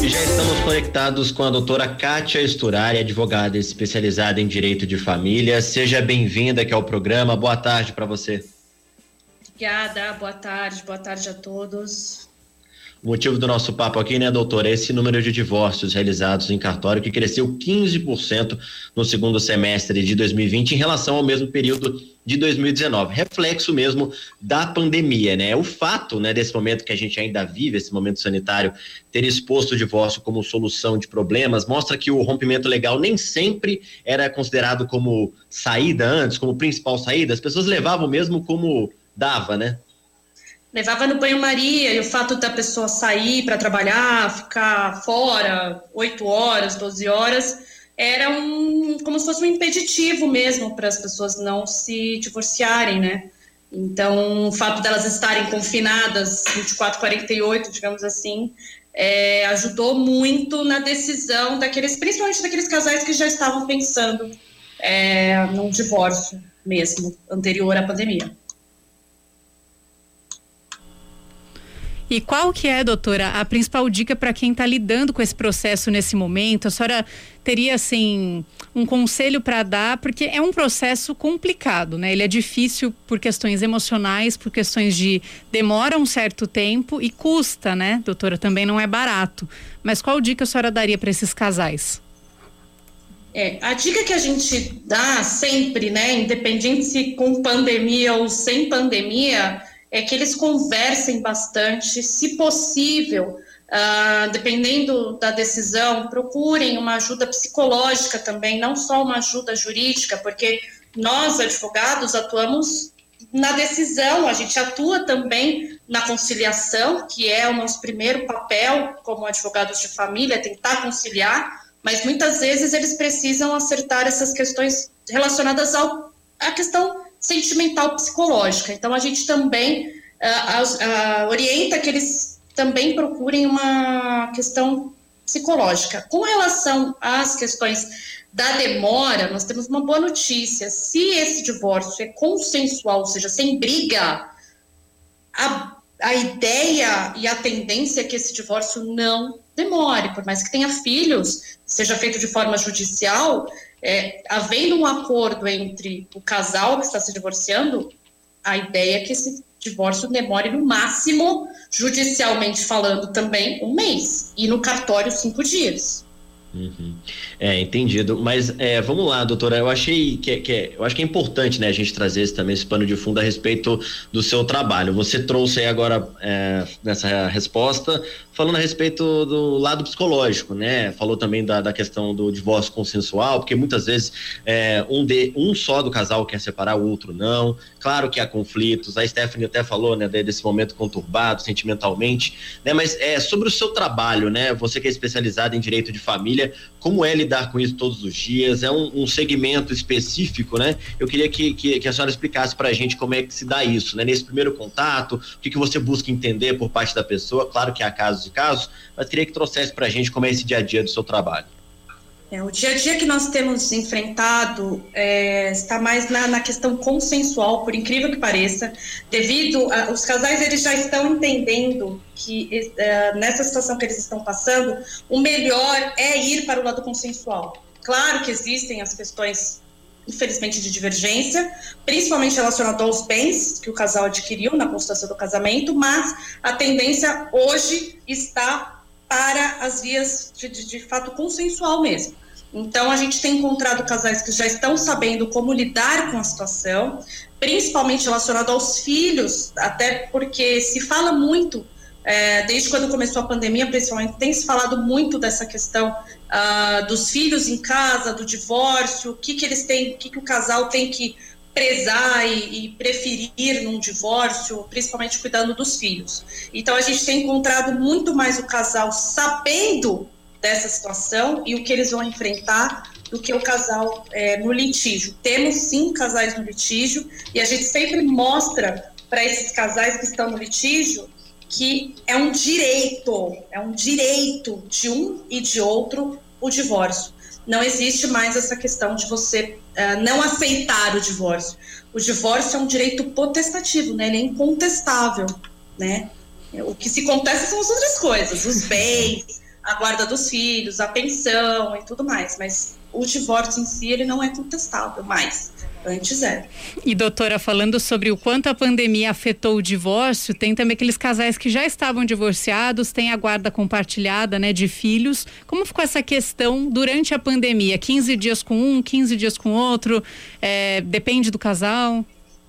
Já estamos conectados com a doutora Kátia Sturari, advogada especializada em direito de família. Seja bem-vinda aqui ao programa. Boa tarde para você. Obrigada, boa tarde a todos. O motivo do nosso papo aqui, né, doutora, é esse número de divórcios realizados em cartório que cresceu 15% no segundo semestre de 2020 em relação ao mesmo período de 2019, reflexo mesmo da pandemia, né? O fato, né, desse momento que a gente ainda vive, esse momento sanitário, ter exposto o divórcio como solução de problemas, mostra que o rompimento legal nem sempre era considerado como saída antes, como principal saída, as pessoas levavam mesmo como dava, né? Levava no banho-maria, e o fato da pessoa sair para trabalhar, ficar fora 8 horas, 12 horas, era como se fosse um impeditivo mesmo para as pessoas não se divorciarem, né? Então, o fato delas estarem confinadas 24, 48, digamos assim, ajudou muito na decisão principalmente daqueles casais que já estavam pensando num divórcio mesmo, anterior à pandemia. E qual que é, doutora, a principal dica para quem está lidando com esse processo nesse momento? A senhora teria, assim, um conselho para dar? Porque é um processo complicado, né? Ele é difícil por questões emocionais, por questões de demora um certo tempo e custa, né, doutora? Também não é barato. Mas qual dica a senhora daria para esses casais? A dica que a gente dá sempre, né, independente se com pandemia ou sem pandemia, é que eles conversem bastante, se possível, dependendo da decisão, procurem uma ajuda psicológica também, não só uma ajuda jurídica, porque nós, advogados, atuamos na decisão, a gente atua também na conciliação, que é o nosso primeiro papel como advogados de família, tentar conciliar, mas muitas vezes eles precisam acertar essas questões relacionadas à questão sentimental psicológica. Então a gente também orienta que eles também procurem uma questão psicológica. Com relação às questões da demora, nós temos uma boa notícia. Se esse divórcio é consensual, ou seja, sem briga, a ideia e a tendência é que esse divórcio não demore, por mais que tenha filhos, seja feito de forma judicial, havendo um acordo entre o casal que está se divorciando, a ideia é que esse divórcio demore no máximo, judicialmente falando também, 1 mês, e no cartório 5 dias. Uhum. Entendido, mas vamos lá, doutora, eu achei eu acho que é importante, né, a gente trazer esse pano de fundo a respeito do seu trabalho. Você trouxe aí agora nessa resposta falando a respeito do lado psicológico, né? Falou também da questão do divórcio consensual, porque muitas vezes um só do casal quer separar, o outro não. Claro que há conflitos, a Stephanie até falou, né, desse momento conturbado sentimentalmente, né? Mas sobre o seu trabalho, né? Você que é especializado em direito de família, como é lidar com isso todos os dias? É um segmento específico, né? Eu queria que a senhora explicasse pra gente como é que se dá isso, né? Nesse primeiro contato, o que você busca entender por parte da pessoa, claro que há casos e casos, mas queria que trouxesse pra gente como é esse dia a dia do seu trabalho. O dia a dia que nós temos enfrentado está mais na questão consensual, por incrível que pareça, devido os casais eles já estão entendendo que nessa situação que eles estão passando, o melhor é ir para o lado consensual. Claro que existem as questões, infelizmente, de divergência, principalmente relacionado aos bens que o casal adquiriu na constatação do casamento, mas a tendência hoje está para as vias de fato consensual mesmo. Então, a gente tem encontrado casais que já estão sabendo como lidar com a situação, principalmente relacionado aos filhos, até porque se fala muito, desde quando começou a pandemia, principalmente, tem se falado muito dessa questão dos filhos em casa, do divórcio, o que eles têm, o que o casal tem que prezar e preferir num divórcio, principalmente cuidando dos filhos. Então a gente tem encontrado muito mais o casal sabendo dessa situação e o que eles vão enfrentar do que o casal no litígio. Temos sim casais no litígio e a gente sempre mostra para esses casais que estão no litígio que é um direito de um e de outro o divórcio. Não existe mais essa questão de você não aceitar o divórcio. O divórcio é um direito potestativo, né? Ele é incontestável, né? O que se contesta são as outras coisas, os bens, a guarda dos filhos, a pensão e tudo mais, mas o divórcio em si, ele não é contestável mais. Antes era. E doutora, falando sobre o quanto a pandemia afetou o divórcio, tem também aqueles casais que já estavam divorciados, tem a guarda compartilhada, né, de filhos. Como ficou essa questão durante a pandemia? 15 dias com um, 15 dias com outro, depende do casal?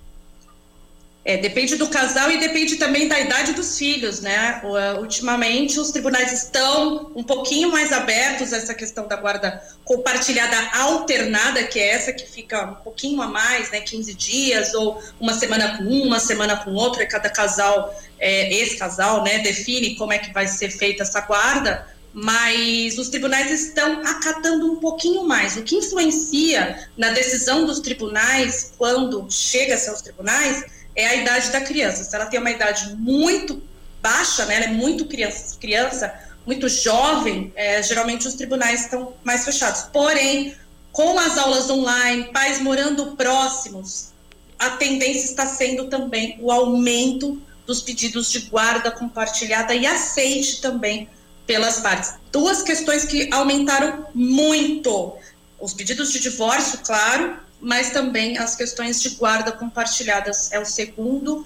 Depende do casal e depende também da idade dos filhos, né? Ultimamente os tribunais estão um pouquinho mais abertos a essa questão da guarda compartilhada alternada, que é essa que fica um pouquinho a mais, né? 15 dias ou uma semana com um, uma semana com outro, e cada casal, esse casal, né, define como é que vai ser feita essa guarda, mas os tribunais estão acatando um pouquinho mais. O que influencia na decisão dos tribunais, quando chega-se aos tribunais, é a idade da criança. Se ela tem uma idade muito baixa, né, ela é muito criança, muito jovem, geralmente os tribunais estão mais fechados. Porém, com as aulas online, pais morando próximos, a tendência está sendo também o aumento dos pedidos de guarda compartilhada e aceite também pelas partes. Duas questões que aumentaram muito: os pedidos de divórcio, claro, mas também as questões de guarda compartilhadas. É o segundo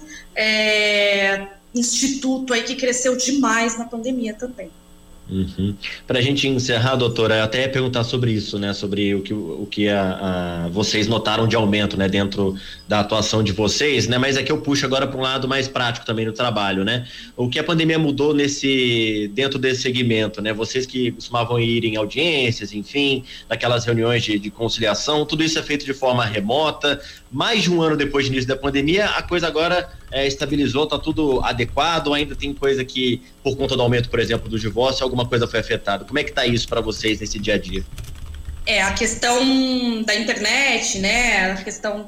instituto aí que cresceu demais na pandemia também. Uhum. Para a gente encerrar, doutora, eu até ia perguntar sobre isso, né? Sobre o que vocês notaram de aumento, né? Dentro da atuação de vocês, né? Mas aqui eu puxo agora para um lado mais prático também no trabalho, né? O que a pandemia mudou dentro desse segmento, né? Vocês que costumavam ir em audiências, enfim, naquelas reuniões de conciliação, tudo isso é feito de forma remota. Mais de um ano depois do início da pandemia, a coisa agora estabilizou, tá tudo adequado, ainda tem coisa que, por conta do aumento, por exemplo, do divórcio, alguma coisa foi afetada. Como é que tá isso para vocês nesse dia a dia? A questão da internet, né, a questão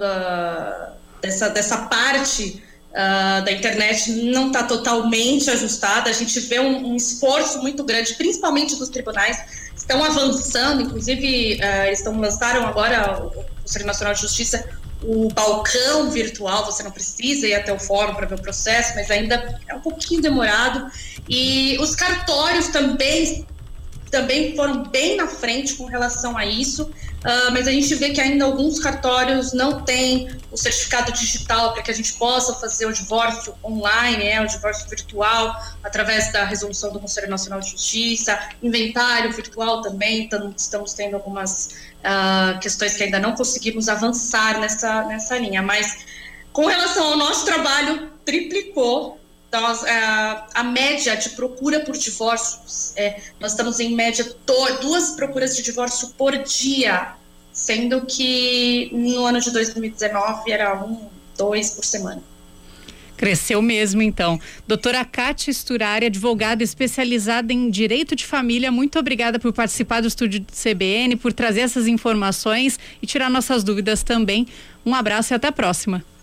dessa parte da internet não está totalmente ajustada. A gente vê um esforço muito grande, principalmente dos tribunais, estão avançando, inclusive eles lançaram agora, o Conselho Nacional de Justiça, o balcão virtual. Você não precisa ir até o fórum para ver o processo, mas ainda é um pouquinho demorado. E os cartórios também foram bem na frente com relação a isso, mas a gente vê que ainda alguns cartórios não têm o certificado digital para que a gente possa fazer o divórcio online, o divórcio virtual, através da resolução do Conselho Nacional de Justiça, inventário virtual também. Então, estamos tendo algumas questões que ainda não conseguimos avançar nessa linha, mas com relação ao nosso trabalho, triplicou. Então, a média de procura por divórcios, nós estamos em média 2 procuras de divórcio por dia, sendo que no ano de 2019 era 2 por semana. Cresceu mesmo, então. Doutora Kátia Sturari, advogada especializada em direito de família, muito obrigada por participar do estúdio do CBN, por trazer essas informações e tirar nossas dúvidas também. Um abraço e até a próxima.